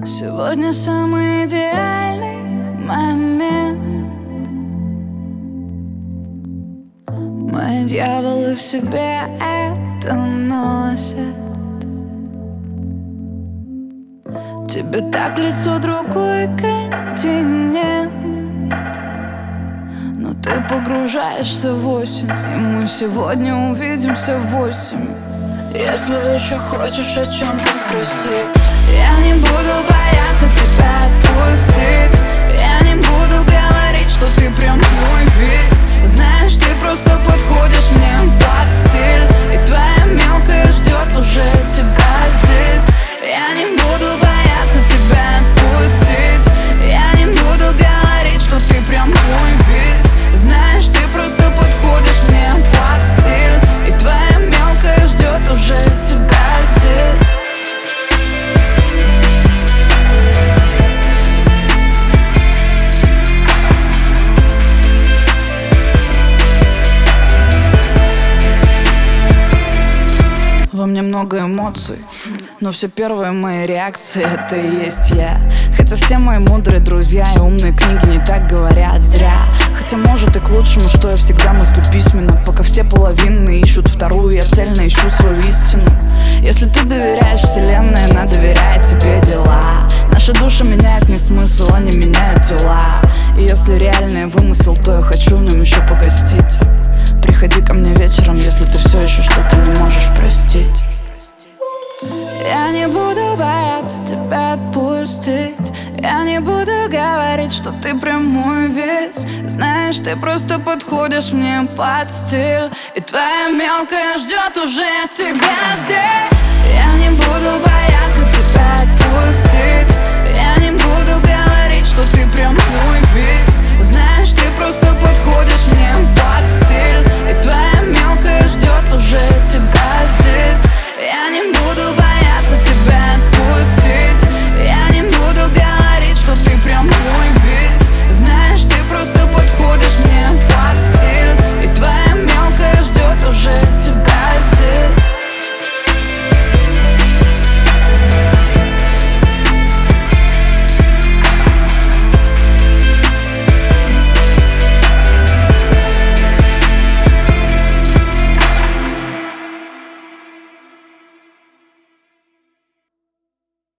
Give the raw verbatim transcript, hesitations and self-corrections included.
Сегодня самый идеальный момент. Мои дьяволы в себе это носят. Тебе так в лицо другой континент, но ты погружаешься в осень, и мы сегодня увидимся в восемь. Если еще хочешь о чем-то спросить, я не буду бояться тебя отпустить. Я не буду говорить, что ты прям мой весь. Знаешь, ты просто подходишь мне под стиль, и твоя мелкая ждет уже тебя здесь. Я не буду бояться тебя отпустить. Я не буду говорить, что ты прям мой весь. Знаешь, ты просто подходишь мне под стиль, и твоя мелкая ждет уже тебя здесь. Во мне много эмоций, но все первые мои реакции — это и есть я. Хотя все мои мудрые друзья и умные книги не так говорят зря. Хотя может и к лучшему, что я всегда мыслю письменно. Пока все половины ищут вторую, я цельно ищу свою истину. Если ты доверяешь вселенной, она доверяет тебе дела. Наши души меняют не смысл, они меняют тела. И если реальный вымысел, то я хочу в нем еще погостить. Приходи ко мне вечером, если ты все еще что-то не можешь простить. Я не буду бояться тебя отпустить. Я не буду говорить, что ты прям мой весь. Знаешь, ты просто подходишь мне под стиль, и твоя мелкая ждет уже тебя здесь. Я не буду бояться